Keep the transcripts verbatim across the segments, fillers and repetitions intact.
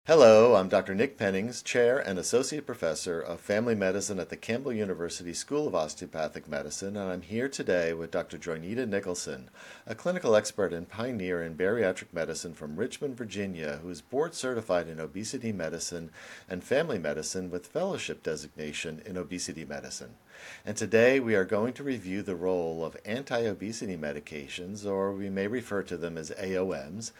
Hello, I'm Doctor Nick Pennings, Chair and Associate Professor of Family Medicine at the Campbell University School of Osteopathic Medicine, and I'm here today with Doctor Joynita Nicholson, a clinical expert and pioneer in bariatric medicine from Richmond, Virginia, who is board certified in obesity medicine and family medicine with fellowship designation in obesity medicine. And today we are going to review the role of anti-obesity medications, or we may refer to them as A O Ms,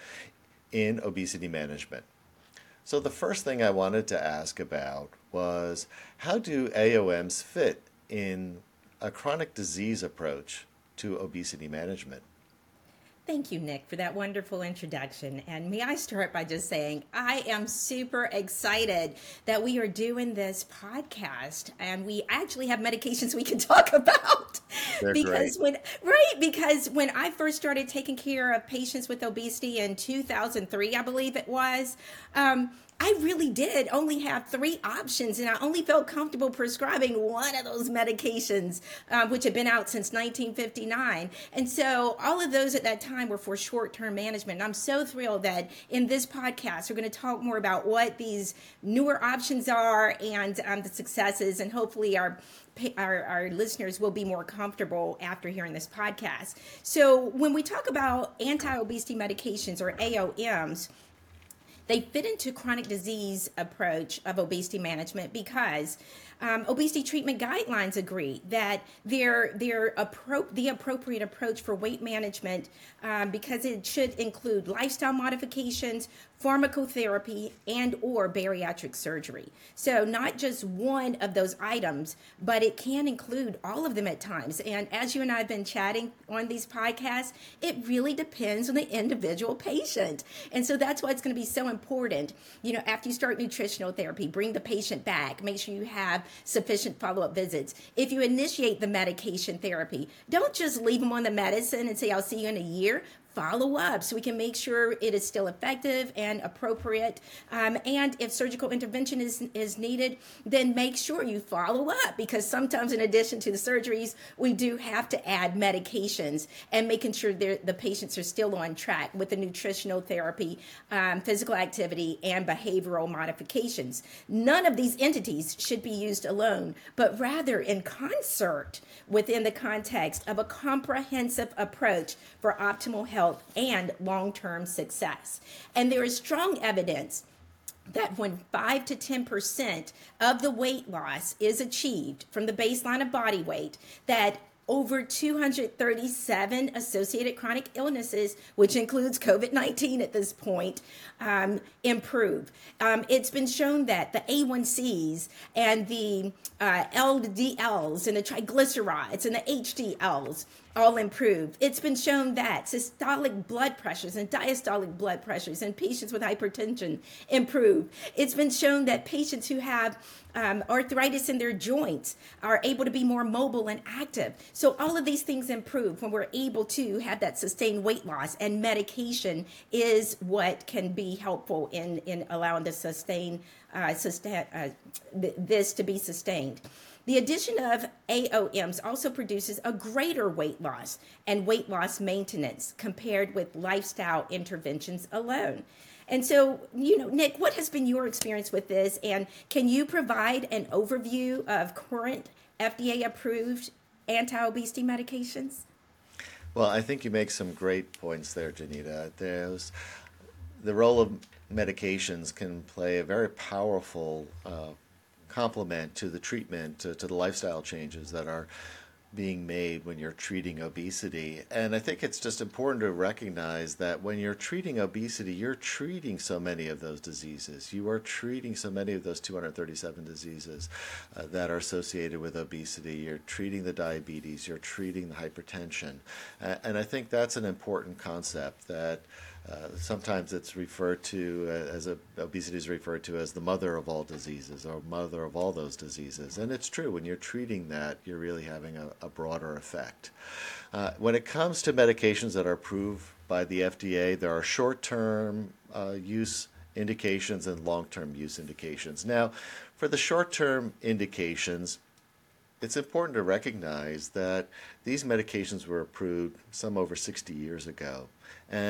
in obesity management. So the first thing I wanted to ask about was, how do A O Ms fit in a chronic disease approach to obesity management? Thank you, Nick, for that wonderful introduction. And may I start by just saying I am super excited that we are doing this podcast and we actually have medications we can talk about. They're great. Because when, right, because when I first started taking care of patients with obesity in two thousand three, I believe it was, um, I really did only have three options, and I only felt comfortable prescribing one of those medications, uh, which had been out since nineteen fifty-nine. And so all of those at that time were for short-term management. And I'm so thrilled that in this podcast, we're going to talk more about what these newer options are and um, the successes, and hopefully our our, our listeners will be more comfortable after hearing this podcast. So when we talk about anti-obesity medications, or A O Ms, they fit into chronic disease approach of obesity management because um, obesity treatment guidelines agree that they're, they're appro- the appropriate approach for weight management um, because it should include lifestyle modifications, pharmacotherapy, and or bariatric surgery. So not just one of those items, but it can include all of them at times. And as you and I have been chatting on these podcasts, it really depends on the individual patient. And so that's why it's going to be so important. You know, after you start nutritional therapy, bring the patient back, make sure you have sufficient follow-up visits. If you initiate the medication therapy, don't just leave them on the medicine and say, I'll see you in a year. Follow up so we can make sure it is still effective and appropriate. Um, and if surgical intervention is, is needed, then make sure you follow up, because sometimes in addition to the surgeries, we do have to add medications, and making sure the patients are still on track with the nutritional therapy, um, physical activity, and behavioral modifications. None of these entities should be used alone, but rather in concert within the context of a comprehensive approach for optimal health and long-term success. And there is strong evidence that when five to ten percent of the weight loss is achieved from the baseline of body weight, that over two hundred thirty-seven associated chronic illnesses, which includes COVID nineteen at this point, um, improve. Um, it's been shown that the A one Cs and the uh, L D Ls and the triglycerides and the H D Ls all improve. It's been shown that systolic blood pressures and diastolic blood pressures in patients with hypertension improve. It's been shown that patients who have um, arthritis in their joints are able to be more mobile and active. So all of these things improve when we're able to have that sustained weight loss, and medication is what can be helpful in, in allowing to sustain, uh, sustain uh, th- this to be sustained. The addition of A O Ms also produces a greater weight loss and weight loss maintenance compared with lifestyle interventions alone. And so, you know, Nick, what has been your experience with this? And can you provide an overview of current F D A-approved anti-obesity medications? Well, I think you make some great points there, Janita. There's the role of medications can play a very powerful uh, complement to the treatment, to, to the lifestyle changes that are being made when you're treating obesity. And I think it's just important to recognize that when you're treating obesity, you're treating so many of those diseases. You are treating so many of those two hundred thirty-seven diseases uh, that are associated with obesity. You're treating the diabetes, you're treating the hypertension. Uh, and I think that's an important concept that Uh, sometimes it's referred to uh, as a, obesity is referred to as the mother of all diseases, or mother of all those diseases. And it's true, when you're treating that, you're really having a, a broader effect. Uh, when it comes to medications that are approved by the F D A, there are short-term uh, use indications and long-term use indications. Now, for the short-term indications, it's important to recognize that these medications were approved some over sixty years ago. And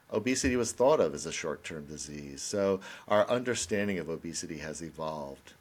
obesity was thought of as a short-term disease. So our understanding of obesity has evolved.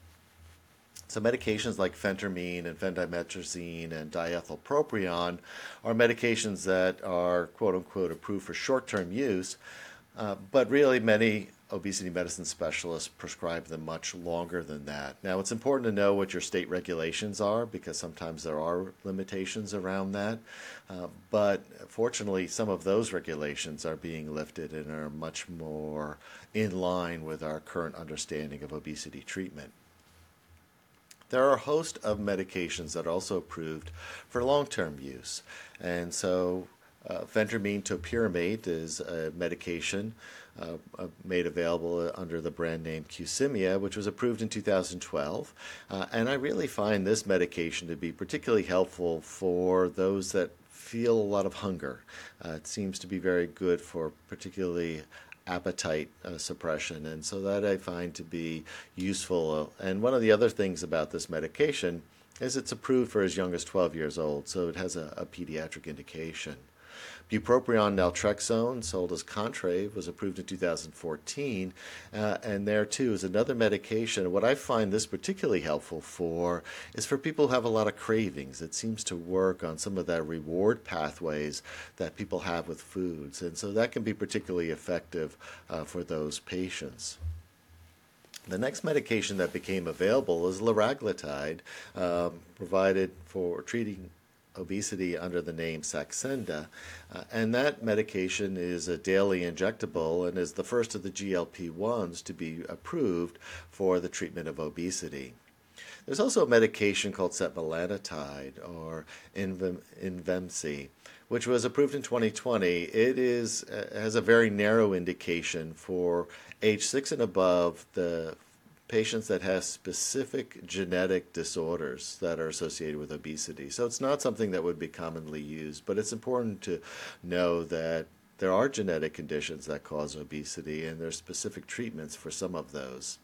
So medications like phentermine and phendimetrazine and diethylpropion are medications that are quote-unquote approved for short-term use, uh, but really many obesity medicine specialists prescribe them much longer than that. Now, it's important to know what your state regulations are because sometimes there are limitations around that, uh, but fortunately some of those regulations are being lifted and are much more in line with our current understanding of obesity treatment. There are a host of medications that are also approved for long-term use. And so uh, phentermine topiramate is a medication uh, uh, made available under the brand name Qsymia, which was approved in two thousand twelve. Uh, and I really find this medication to be particularly helpful for those that feel a lot of hunger. Uh, it seems to be very good for particularly appetite uh, suppression, and so that I find to be useful. And one of the other things about this medication is it's approved for as young as twelve years old, so it has a, a pediatric indication. Bupropion naltrexone, sold as Contrave, was approved in two thousand fourteen, uh, and there too is another medication. What I find this particularly helpful for is for people who have a lot of cravings. It seems to work on some of the reward pathways that people have with foods, and so that can be particularly effective uh, for those patients. The next medication that became available is liraglutide, um, provided for treating obesity under the name Saxenda, uh, and that medication is a daily injectable and is the first of the G L P ones to be approved for the treatment of obesity. There's also a medication called setmelanotide, or Invem- Invemsi, which was approved in twenty twenty. It is uh, has a very narrow indication for age six and above, the patients that have specific genetic disorders that are associated with obesity. So it's not something that would be commonly used, but it's important to know that there are genetic conditions that cause obesity, and there's specific treatments for some of those.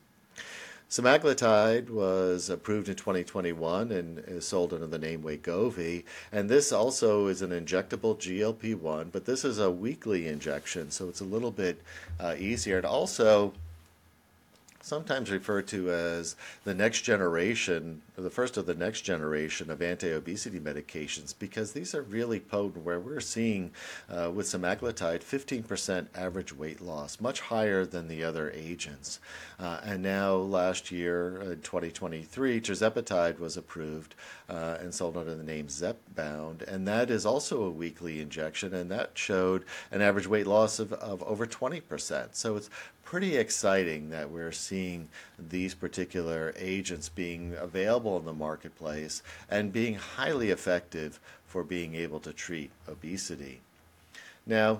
Semaglutide was approved in twenty twenty-one and is sold under the name Wegovy, and this also is an injectable G L P one, but this is a weekly injection, so it's a little bit uh, easier. And also sometimes referred to as the next generation, or the first of the next generation of anti-obesity medications, because these are really potent, where we're seeing uh, with semaglutide fifteen percent average weight loss, much higher than the other agents. Uh, and now last year, in twenty twenty-three, tirzepatide was approved uh, and sold under the name Zepbound, and that is also a weekly injection, and that showed an average weight loss of, of over twenty percent. So it's pretty exciting that we're seeing these particular agents being available in the marketplace and being highly effective for being able to treat obesity. Now,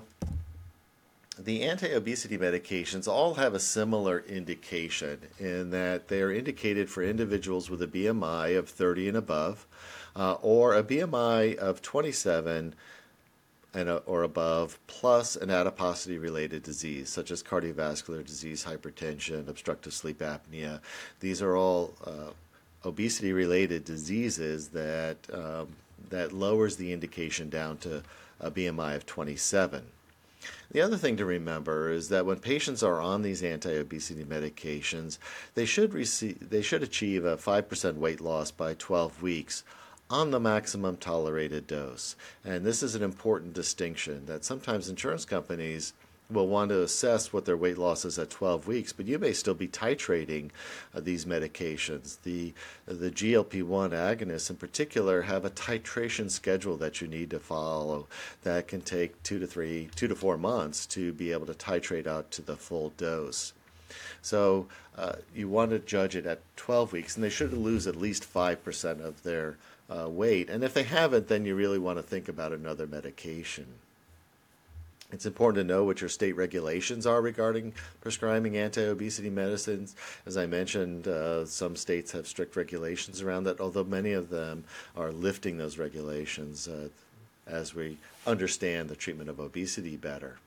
the anti-obesity medications all have a similar indication in that they are indicated for individuals with a B M I of thirty and above, uh, or a B M I of twenty-seven and a, or above, plus an adiposity-related disease, such as cardiovascular disease, hypertension, obstructive sleep apnea. These are all uh, obesity-related diseases that um, that lowers the indication down to a B M I of twenty-seven. The other thing to remember is that when patients are on these anti-obesity medications, they should receive, they should achieve a five percent weight loss by twelve weeks on the maximum tolerated dose. And this is an important distinction, that sometimes insurance companies will want to assess what their weight loss is at twelve weeks, but you may still be titrating uh, these medications. The, the G L P one agonists in particular have a titration schedule that you need to follow that can take two to three, two to four months to be able to titrate out to the full dose. So uh, you want to judge it at twelve weeks, and they should lose at least five percent of their uh, weight. And if they haven't, then you really want to think about another medication. It's important to know what your state regulations are regarding prescribing anti-obesity medicines. As I mentioned, uh, some states have strict regulations around that, although many of them are lifting those regulations uh, as we understand the treatment of obesity better.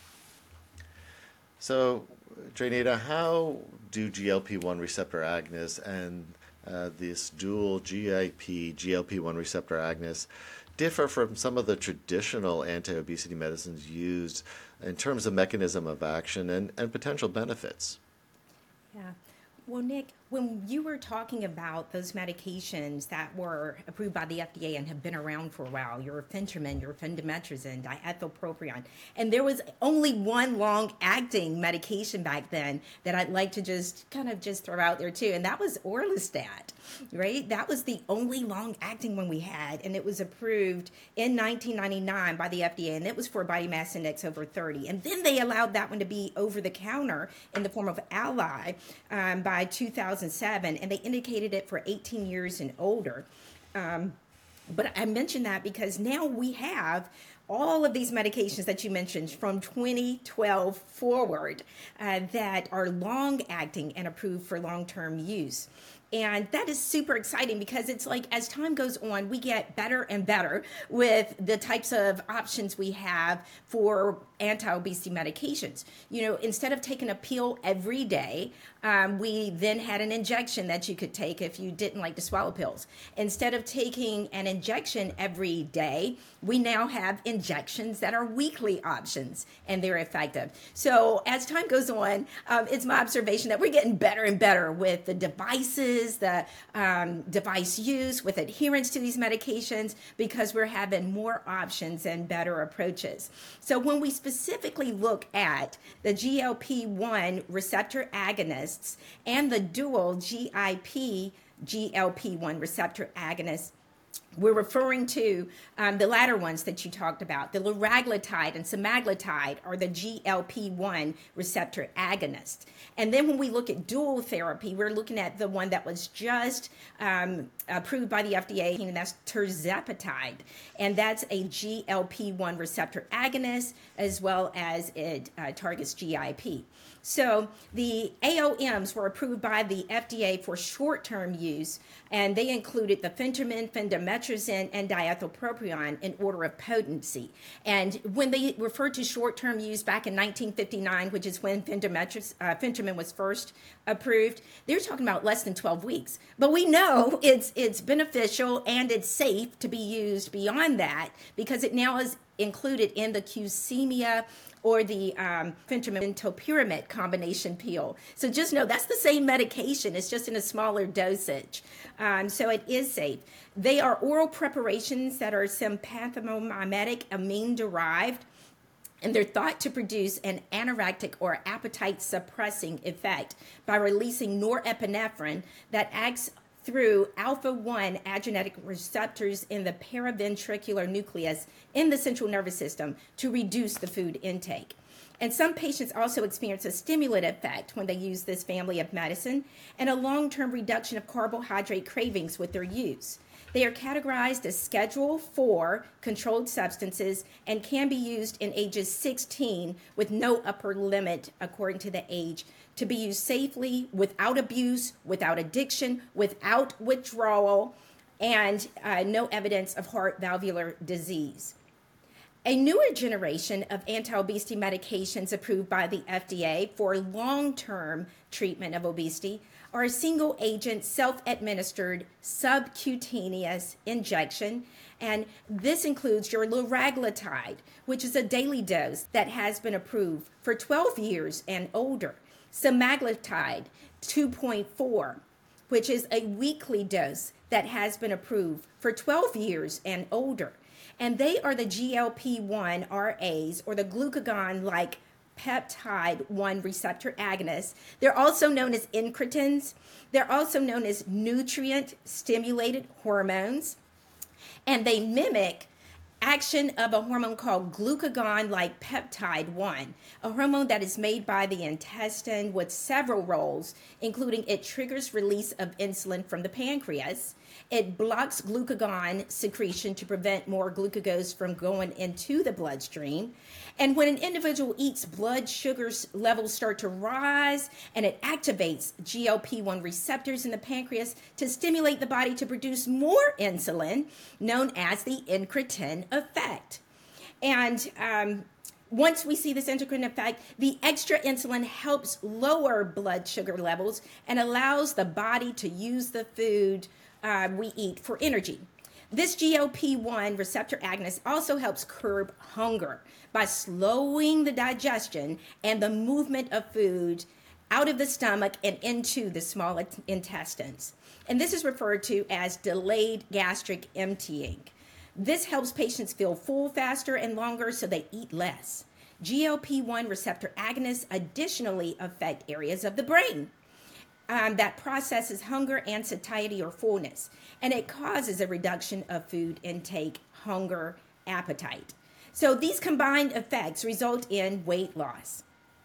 So, Janita, how do G L P one receptor agonists and uh, this dual G I P G L P one receptor agonists differ from some of the traditional anti-obesity medicines used in terms of mechanism of action and, and potential benefits. Yeah. Well, Nick, when you were talking about those medications that were approved by the F D A and have been around for a while, your Phentermin, your Phendimetrazine, diethylpropion, and there was only one long-acting medication back then that I'd like to just kind of just throw out there too, and that was Orlistat, right? That was the only long-acting one we had, and it was approved in nineteen ninety-nine by the F D A, and it was for body mass index over thirty. And then they allowed that one to be over-the-counter in the form of Ally um, by two thousand seven, and they indicated it for eighteen years and older. Um, but I mentioned that because now we have all of these medications that you mentioned from twenty twelve forward uh, that are long-acting and approved for long-term use. And that is super exciting because it's like as time goes on, we get better and better with the types of options we have for anti-obesity medications. You know, instead of taking a pill every day, um, we then had an injection that you could take if you didn't like to swallow pills. Instead of taking an injection every day, we now have injections that are weekly options, and they're effective. So as time goes on, um, it's my observation that we're getting better and better with the devices, the um, device use, with adherence to these medications, because we're having more options and better approaches. So when we specifically look at the G L P one receptor agonists and the dual G I P G L P one receptor agonists, we're referring to um, the latter ones that you talked about. The liraglutide and semaglutide are the G L P one receptor agonists. And then when we look at dual therapy, we're looking at the one that was just um, approved by the F D A, and that's tirzepatide. And that's a G L P one receptor agonist, as well as it uh, targets G I P. So the A O Ms were approved by the F D A for short-term use, and they included the Phentermin, Phendimetrazine, and diethylpropion in order of potency. And when they referred to short-term use back in nineteen fifty-nine, which is when Phendimetraz- uh, Phentermin was first approved, they're talking about less than twelve weeks. But we know it's it's beneficial and it's safe to be used beyond that because it now is included in the Qsymia or the um, Phentermin topiramate combination pill. So just know that's the same medication. It's just in a smaller dosage. Um, so it is safe. They are oral preparations that are sympathomimetic amine derived, and they're thought to produce an anorectic or appetite suppressing effect by releasing norepinephrine that acts through alpha one adrenergic receptors in the paraventricular nucleus in the central nervous system to reduce the food intake. And some patients also experience a stimulant effect when they use this family of medicine and a long-term reduction of carbohydrate cravings with their use. They are categorized as Schedule four controlled substances and can be used in ages sixteen with no upper limit according to the age, to be used safely, without abuse, without addiction, without withdrawal, and uh, no evidence of heart valvular disease. A newer generation of anti-obesity medications approved by the F D A for long-term treatment of obesity are a single-agent, self-administered, subcutaneous injection, and this includes your liraglutide, which is a daily dose that has been approved for twelve years and older. Semaglutide two point four, which is a weekly dose that has been approved for twelve years and older. And they are the G L P one R As, or the glucagon-like peptide one receptor agonists. They're also known as incretins. They're also known as nutrient-stimulated hormones. And they mimic action of a hormone called glucagon-like peptide one, a hormone that is made by the intestine with several roles, including it triggers release of insulin from the pancreas. It blocks glucagon secretion to prevent more glucose from going into the bloodstream. And when an individual eats, blood sugar levels start to rise, and it activates G L P one receptors in the pancreas to stimulate the body to produce more insulin, known as the incretin effect. And um, once we see this incretin effect, the extra insulin helps lower blood sugar levels and allows the body to use the food uh, we eat for energy. This G L P one receptor agonist also helps curb hunger by slowing the digestion and the movement of food out of the stomach and into the small intestines. And this is referred to as delayed gastric emptying. This helps patients feel full faster and longer, so they eat less. G L P one receptor agonists additionally affect areas of the brain um, that processes hunger and satiety or fullness, and it causes a reduction of food intake, hunger, appetite. So these combined effects result in weight loss.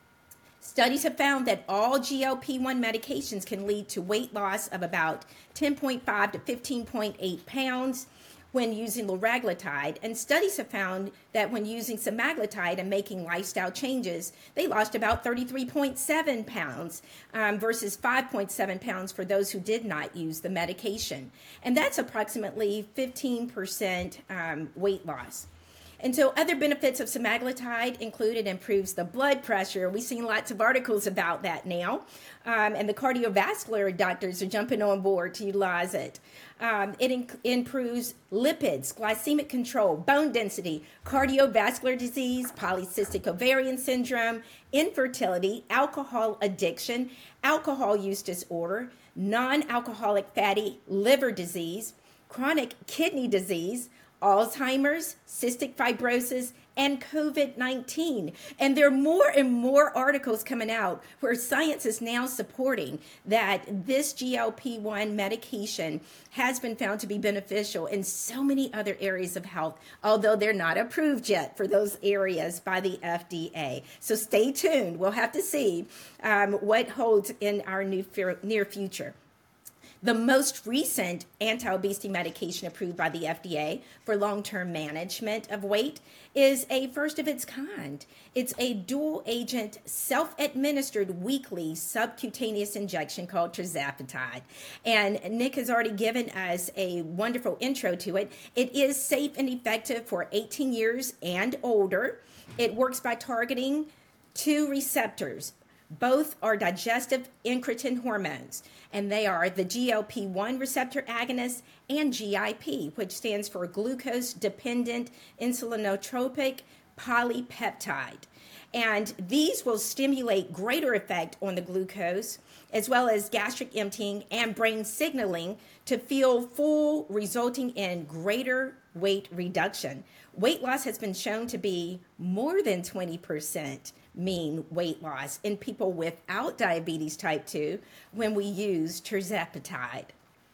Studies have found that all G L P one medications can lead to weight loss of about ten point five to fifteen point eight pounds when using liraglutide, and studies have found that when using semaglutide and making lifestyle changes, they lost about thirty-three point seven pounds um, versus five point seven pounds for those who did not use the medication. And that's approximately fifteen percent um, weight loss. And so other benefits of semaglutide include it improves the blood pressure. We've seen lots of articles about that now. Um, and the cardiovascular doctors are jumping on board to utilize it. Um, it in- improves lipids, glycemic control, bone density, cardiovascular disease, polycystic ovarian syndrome, infertility, alcohol addiction, alcohol use disorder, non-alcoholic fatty liver disease, chronic kidney disease, Alzheimer's, cystic fibrosis, and COVID nineteen. And there are more and more articles coming out where science is now supporting that this G L P one medication has been found to be beneficial in so many other areas of health, although they're not approved yet for those areas by the F D A. So stay tuned. We'll have to see um, what holds in our new near future. The most recent anti-obesity medication approved by the F D A for long-term management of weight is a first of its kind. It's a dual-agent, self-administered weekly subcutaneous injection called tirzepatide. And Nick has already given us a wonderful intro to it. It is safe and effective for eighteen years and older. It works by targeting two receptors. Both are digestive incretin hormones, and they are the G L P one receptor agonist and G I P, which stands for glucose-dependent insulinotropic polypeptide. And these will stimulate greater effect on the glucose, as well as gastric emptying and brain signaling to feel full, resulting in greater weight reduction. Weight loss has been shown to be more than twenty percent mean weight loss in people without diabetes type two when we use tirzepatide.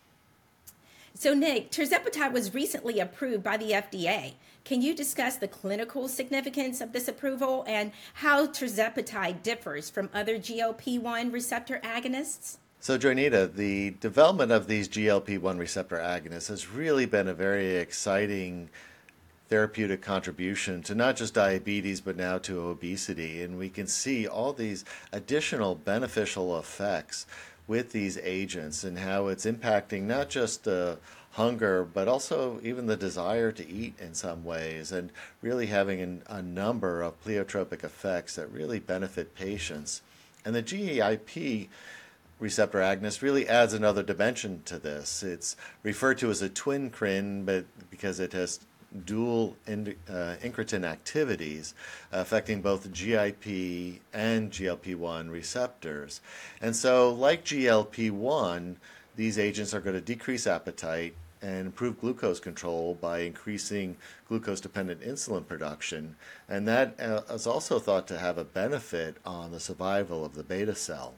So Nick, tirzepatide was recently approved by the F D A. Can you discuss the clinical significance of this approval and how tirzepatide differs from other G L P one receptor agonists? So, Joanita, the development of these G L P one receptor agonists has really been a very exciting therapeutic contribution to not just diabetes, but now to obesity. And we can see all these additional beneficial effects with these agents and how it's impacting not just uh, hunger, but also even the desire to eat in some ways, and really having an, a number of pleiotropic effects that really benefit patients. And the G I P receptor agonist really adds another dimension to this. It's referred to as a twin-crin, but because it has dual in, uh, incretin activities affecting both G I P and G L P one receptors. And so, like G L P one, these agents are going to decrease appetite and improve glucose control by increasing glucose-dependent insulin production. And that uh, is also thought to have a benefit on the survival of the beta cell.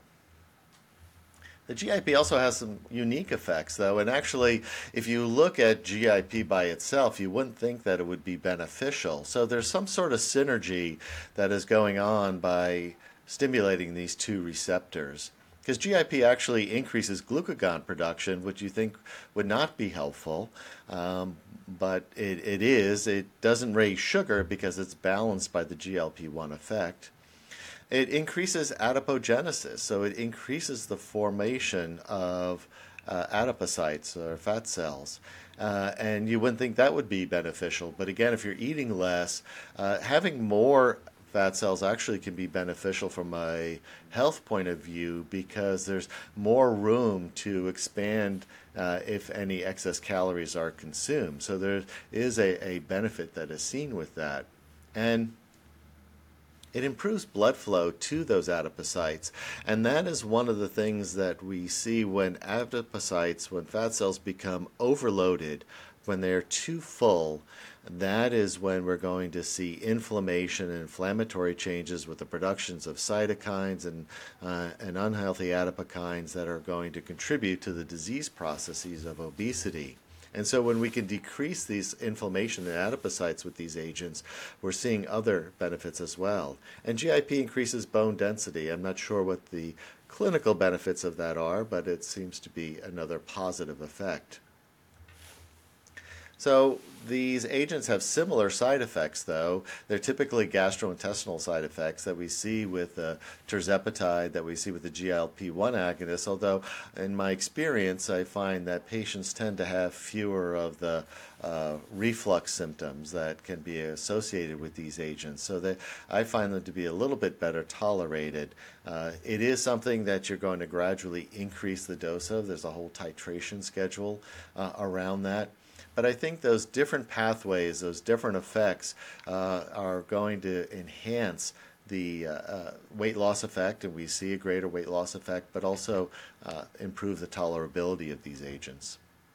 The G I P also has some unique effects, though, and actually, if you look at G I P by itself, you wouldn't think that it would be beneficial. So there's some sort of synergy that is going on by stimulating these two receptors. Because G I P actually increases glucagon production, which you think would not be helpful, um, but it, it is. It doesn't raise sugar because it's balanced by the G L P one effect. It increases adipogenesis, so it increases the formation of uh, adipocytes or fat cells. Uh, and you wouldn't think that would be beneficial. But again, if you're eating less, uh, having more fat cells actually can be beneficial from a health point of view because there's more room to expand uh, if any excess calories are consumed. So there is a, a benefit that is seen with that. And it improves blood flow to those adipocytes. And that is one of the things that we see when adipocytes, when fat cells become overloaded, when they're too full. That is when we're going to see inflammation and inflammatory changes with the productions of cytokines and, uh, and unhealthy adipokines that are going to contribute to the disease processes of obesity. And so when we can decrease these inflammation in adipocytes with these agents, we're seeing other benefits as well. And G I P increases bone density. I'm not sure what the clinical benefits of that are, but it seems to be another positive effect. So these agents have similar side effects, though. They're typically gastrointestinal side effects that we see with uh, tirzepatide, that we see with the G L P one agonists, although in my experience I find that patients tend to have fewer of the uh, reflux symptoms that can be associated with these agents. So that I find them to be a little bit better tolerated. Uh, it is something that you're going to gradually increase the dose of. There's a whole titration schedule uh, around that. But I think those different pathways, those different effects uh, are going to enhance the uh, uh, weight loss effect, and we see a greater weight loss effect, but also uh, improve the tolerability of these agents.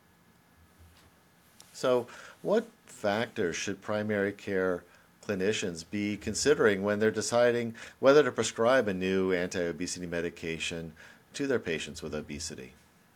So what factors should primary care clinicians be considering when they're deciding whether to prescribe a new anti-obesity medication to their patients with obesity?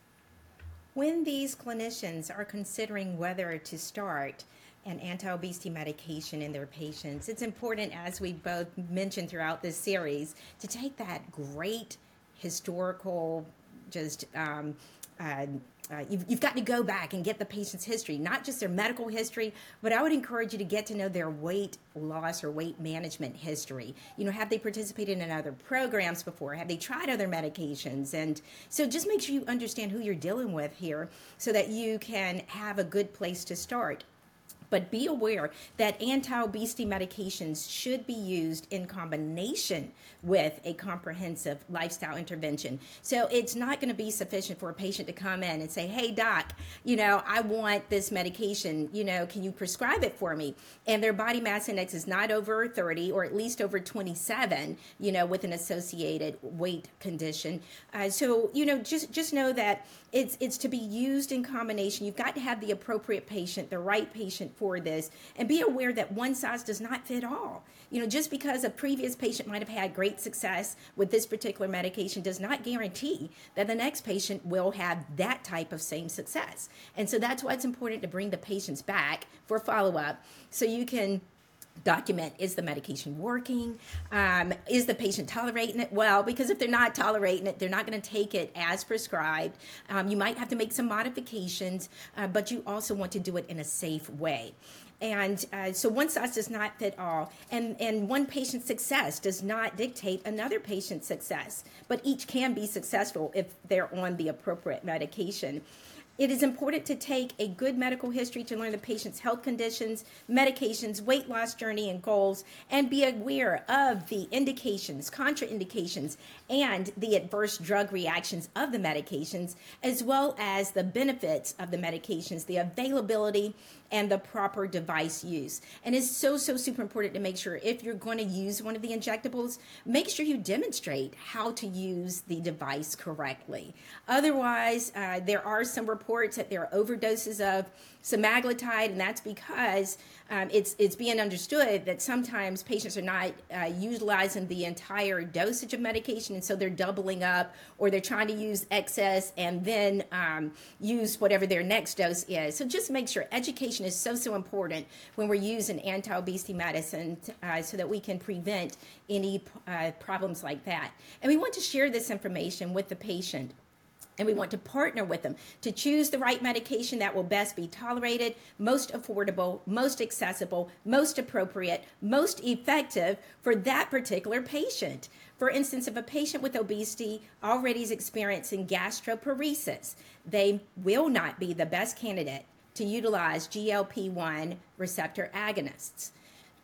When these clinicians are considering whether to start an anti-obesity medication in their patients, it's important, as we both mentioned throughout this series, to take that great historical, just um, uh, uh, you've, you've got to go back and get the patient's history, not just their medical history, but I would encourage you to get to know their weight loss or weight management history. You know, have they participated in other programs before? Have they tried other medications? And so just make sure you understand who you're dealing with here so that you can have a good place to start. But be aware that anti-obesity medications should be used in combination with a comprehensive lifestyle intervention. So it's not going to be sufficient for a patient to come in and say, hey, doc, you know, I want this medication, you know, can you prescribe it for me? And their body mass index is not over thirty or at least over twenty-seven, you know, with an associated weight condition. Uh, so, you know, just, just know that it's, it's to be used in combination. You've got to have the appropriate patient, the right patient for this, and be aware that one size does not fit all. You know, just because a previous patient might have had great success with this particular medication does not guarantee that the next patient will have that type of same success. And so that's why it's important to bring the patients back for follow-up so you can document, is the medication working? Um, is the patient tolerating it well? Because if they're not tolerating it, they're not going to take it as prescribed. Um, you might have to make some modifications, uh, but you also want to do it in a safe way. And uh, so one size does not fit all, and, and one patient's success does not dictate another patient's success, but each can be successful if they're on the appropriate medication. It is important to take a good medical history to learn the patient's health conditions, medications, weight loss journey, and goals, and be aware of the indications, contraindications, and the adverse drug reactions of the medications, as well as the benefits of the medications, the availability, and the proper device use. And it's so, so super important to make sure if you're going to use one of the injectables, make sure you demonstrate how to use the device correctly. Otherwise, uh, there are some reports that there are overdoses of semaglutide, and that's because um, it's it's being understood that sometimes patients are not uh, utilizing the entire dosage of medication, and so they're doubling up, or they're trying to use excess and then um, use whatever their next dose is. So just make sure education is so, so important when we're using anti-obesity medicine uh, so that we can prevent any uh, problems like that. And we want to share this information with the patient. And we want to partner with them to choose the right medication that will best be tolerated, most affordable, most accessible, most appropriate, most effective for that particular patient. For instance, if a patient with obesity already is experiencing gastroparesis, they will not be the best candidate to utilize G L P one receptor agonists.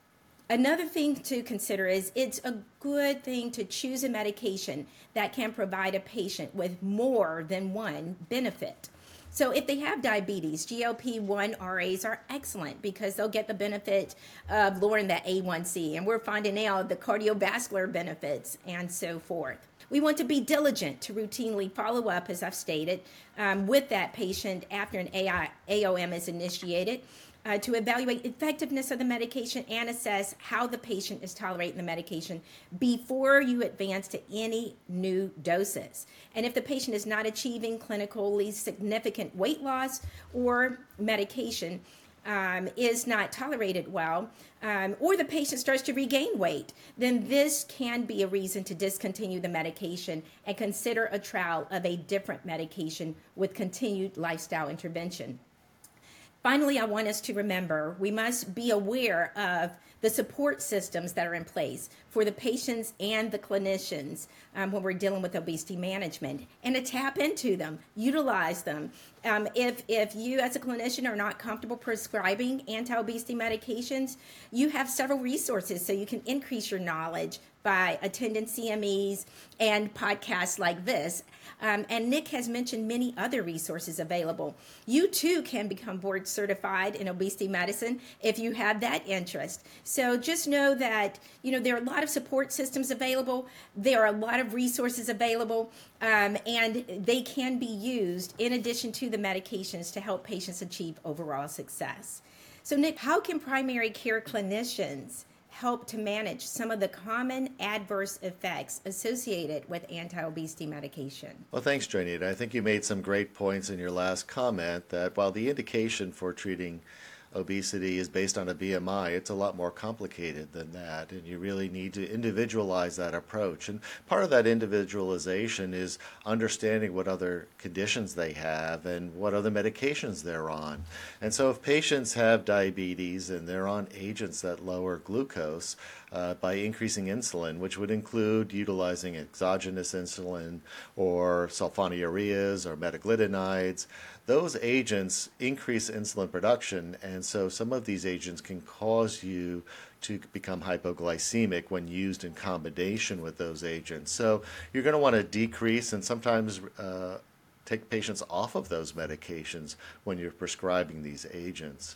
Another thing to consider is it's a good thing to choose a medication that can provide a patient with more than one benefit. So if they have diabetes, G L P one R As are excellent because they'll get the benefit of lowering that A one C. And we're finding now the cardiovascular benefits and so forth. We want to be diligent to routinely follow up, as I've stated, um, with that patient after an A I, A O M is initiated. Uh, to evaluate effectiveness of the medication and assess how the patient is tolerating the medication before you advance to any new doses. And if the patient is not achieving clinically significant weight loss or medication um, is not tolerated well, um, or the patient starts to regain weight, then this can be a reason to discontinue the medication and consider a trial of a different medication with continued lifestyle intervention. Finally, I want us to remember we must be aware of the support systems that are in place for the patients and the clinicians um, when we're dealing with obesity management, and to tap into them, utilize them. Um, if, if you as a clinician are not comfortable prescribing anti-obesity medications, you have several resources so you can increase your knowledge by attending C M Es and podcasts like this. Um, and Nick has mentioned many other resources available. You too can become board certified in obesity medicine if you have that interest. So just know that, you know, there are a lot of support systems available. There are a lot of resources available, um, and they can be used in addition to the medications to help patients achieve overall success. So Nick, how can primary care clinicians help to manage some of the common adverse effects associated with anti-obesity medication? Well, thanks, Janita. I think you made some great points in your last comment that while the indication for treating obesity is based on a B M I, it's a lot more complicated than that, and you really need to individualize that approach. And part of that individualization is understanding what other conditions they have and what other medications they're on. And so if patients have diabetes and they're on agents that lower glucose uh, by increasing insulin, which would include utilizing exogenous insulin or sulfonylureas or metaglutinides, those agents increase insulin production, and so some of these agents can cause you to become hypoglycemic when used in combination with those agents. So you're going to want to decrease and sometimes uh, take patients off of those medications when you're prescribing these agents.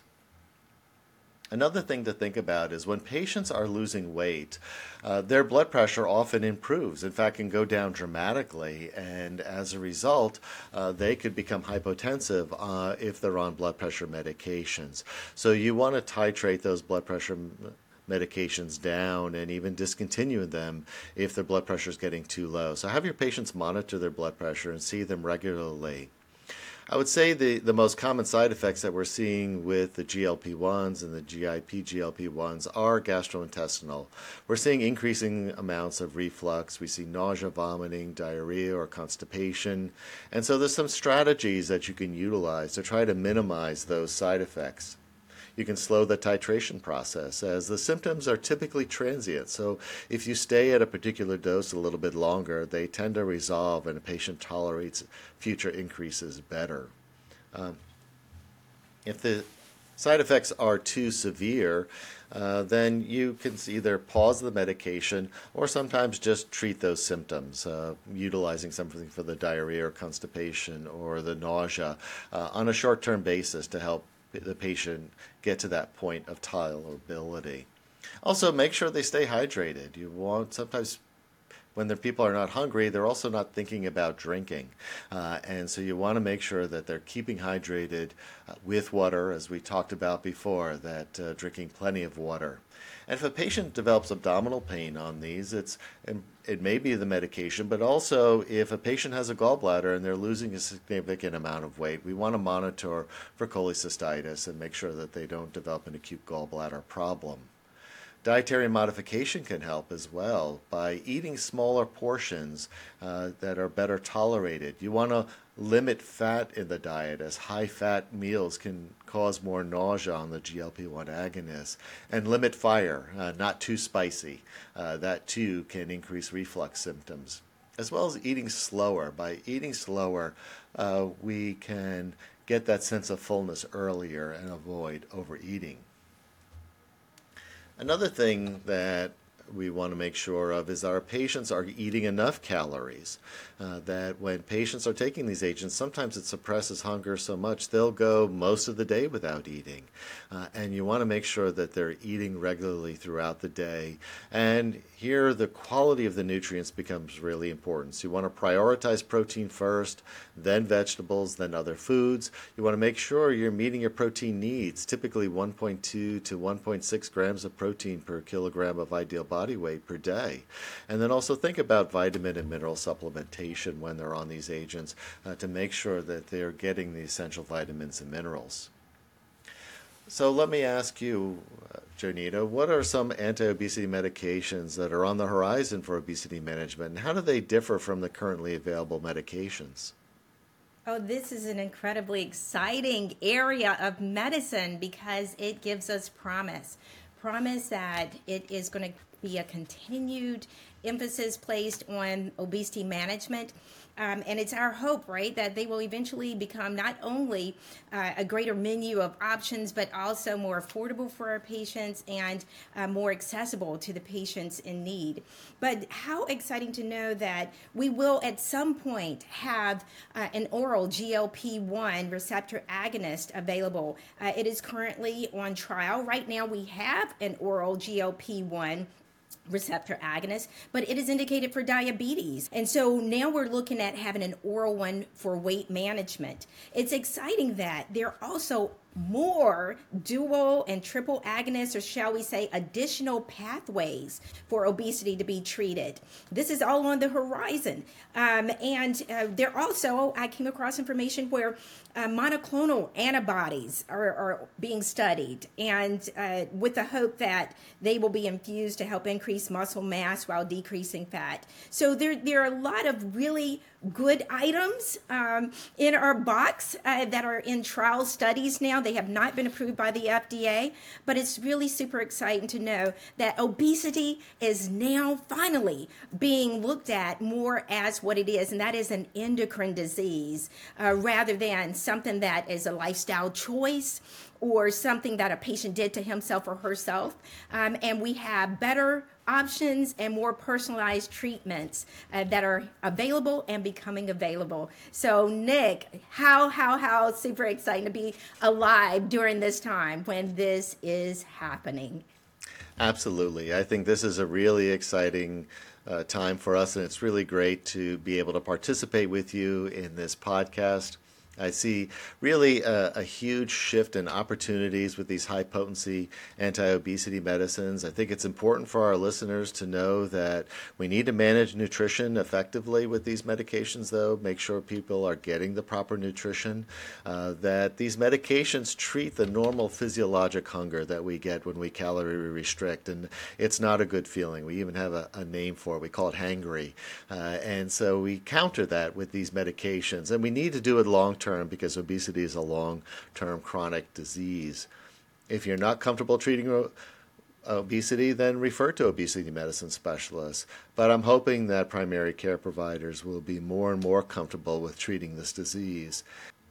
Another thing to think about is when patients are losing weight, uh, their blood pressure often improves, in fact, can go down dramatically, and as a result, uh, they could become hypotensive uh, if they're on blood pressure medications. So you want to titrate those blood pressure medications down and even discontinue them if their blood pressure is getting too low. So have your patients monitor their blood pressure and see them regularly. I would say the, the most common side effects that we're seeing with the G L P ones and the G I P G L P ones are gastrointestinal. We're seeing increasing amounts of reflux. We see nausea, vomiting, diarrhea, or constipation. And so there's some strategies that you can utilize to try to minimize those side effects. You can slow the titration process as the symptoms are typically transient. So if you stay at a particular dose a little bit longer, they tend to resolve and a patient tolerates future increases better. Um, if the side effects are too severe, uh, then you can either pause the medication or sometimes just treat those symptoms, uh, utilizing something for the diarrhea or constipation or the nausea uh, on a short-term basis to help the patient get to that point of tolerability. Also, make sure they stay hydrated. You want sometimes when the people are not hungry, they're also not thinking about drinking. Uh, and so you want to make sure that they're keeping hydrated uh, with water, as we talked about before, that uh, drinking plenty of water. And if a patient develops abdominal pain on these, it's it may be the medication, but also if a patient has a gallbladder and they're losing a significant amount of weight, we want to monitor for cholecystitis and make sure that they don't develop an acute gallbladder problem. Dietary modification can help as well by eating smaller portions uh, that are better tolerated. You want to limit fat in the diet, as high-fat meals can cause more nausea on the G L P one agonists, and limit fire, uh, not too spicy. Uh, that too can increase reflux symptoms, as well as eating slower. By eating slower, uh, we can get that sense of fullness earlier and avoid overeating. Another thing that we want to make sure of is our patients are eating enough calories. Uh, that when patients are taking these agents, sometimes it suppresses hunger so much they'll go most of the day without eating. Uh, and you want to make sure that they're eating regularly throughout the day. And here the quality of the nutrients becomes really important. So you want to prioritize protein first, then vegetables, then other foods. You want to make sure you're meeting your protein needs, typically one point two to one point six grams of protein per kilogram of ideal body weight per day. And then also think about vitamin and mineral supplementation when they're on these agents uh, to make sure that they're getting the essential vitamins and minerals. So let me ask you, uh, Jonita, what are some anti-obesity medications that are on the horizon for obesity management, and how do they differ from the currently available medications? Oh, this is an incredibly exciting area of medicine because it gives us promise. Promise that it is going to be a continued emphasis placed on obesity management. Um, and it's our hope, right, that they will eventually become not only uh, a greater menu of options, but also more affordable for our patients and uh, more accessible to the patients in need. But how exciting to know that we will at some point have uh, an oral G L P one receptor agonist available. Uh, it is currently on trial. Right now we have an oral G L P one receptor agonist, but it is indicated for diabetes. And so now we're looking at having an oral one for weight management. It's exciting that there are also more dual and triple agonists, or shall we say additional pathways for obesity to be treated. This is all on the horizon. Um, and uh, there also, I came across information where uh, monoclonal antibodies are, are being studied, and uh, with the hope that they will be infused to help increase muscle mass while decreasing fat. So there, there are a lot of really good items um, in our box uh, that are in trial studies now. They have not been approved by the F D A, but it's really super exciting to know that obesity is now finally being looked at more as what it is, and that is an endocrine disease uh, rather than something that is a lifestyle choice or something that a patient did to himself or herself. Um, and we have better options and more personalized treatments uh, that are available and becoming available. So Nick, how, how, how super exciting to be alive during this time when this is happening. Absolutely. I think this is a really exciting uh, time for us, and it's really great to be able to participate with you in this podcast. I see really a, a huge shift in opportunities with these high potency anti-obesity medicines. I think it's important for our listeners to know that we need to manage nutrition effectively with these medications, though, make sure people are getting the proper nutrition, uh, that these medications treat the normal physiologic hunger that we get when we calorie restrict, and it's not a good feeling. We even have a, a name for it. We call it hangry. Uh, and so we counter that with these medications, and we need to do it long term because obesity is a long-term chronic disease. If you're not comfortable treating obesity, then refer to obesity medicine specialists. But I'm hoping that primary care providers will be more and more comfortable with treating this disease.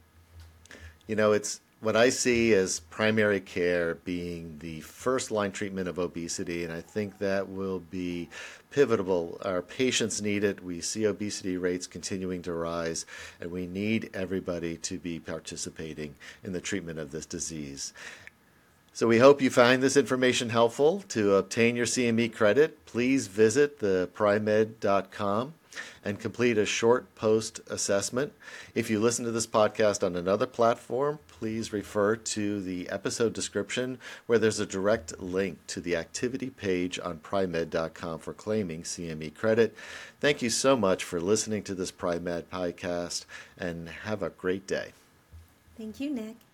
You know, it's what I see as primary care being the first line treatment of obesity, and I think that will be pivotal. Our patients need it. We see obesity rates continuing to rise, and we need everybody to be participating in the treatment of this disease. So we hope you find this information helpful. To obtain your C M E credit, please visit the primed dot com and complete a short post assessment. If you listen to this podcast on another platform, please refer to the episode description where there's a direct link to the activity page on primed dot com for claiming C M E credit. Thank you so much for listening to this Primed podcast, and have a great day. Thank you, Nick.